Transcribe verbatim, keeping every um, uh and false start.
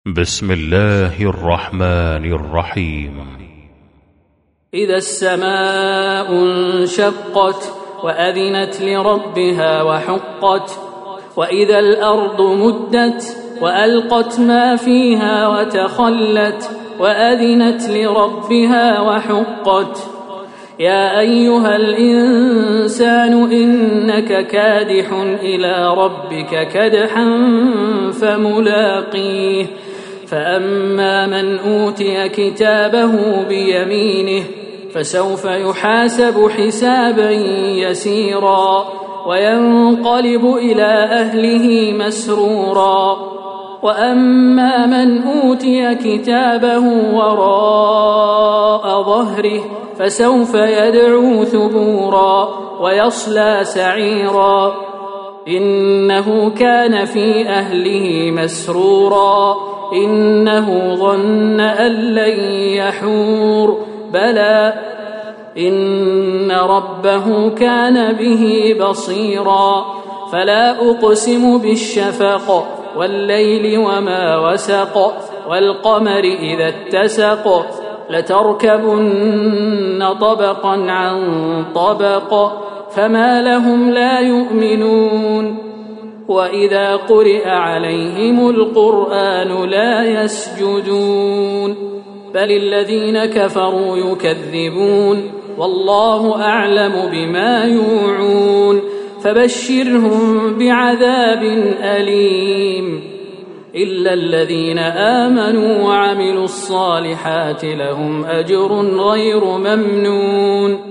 بسم الله الرحمن الرحيم. إذا السماء انشقت وأذنت لربها وحقت وإذا الأرض مدت وألقت ما فيها وتخلت وأذنت لربها وحقت. يا أيها الإنسان إنك كادح إلى ربك كدحا فملاقيه. فأما من أوتي كتابه بيمينه فسوف يحاسب حسابا يسيرا وينقلب إلى أهله مسرورا. وأما من أوتي كتابه وراء ظهره فسوف يدعو ثبورا ويصلى سعيرا إنه كان في أهله مسرورا إنه ظن أن لن يحور بلى إن ربه كان به بصيرا. فلا أقسم بالشفق والليل وما وسق والقمر إذا اتسق لتركبن طبقا عن طبق فما لهم لا يؤمنون. وإذا قرئ عليهم القرآن لا يسجدون بل الذين كفروا يكذبون والله أعلم بما يوعون فبشرهم بعذاب أليم. إلا الذين آمنوا وعملوا الصالحات لهم أجر غير ممنون.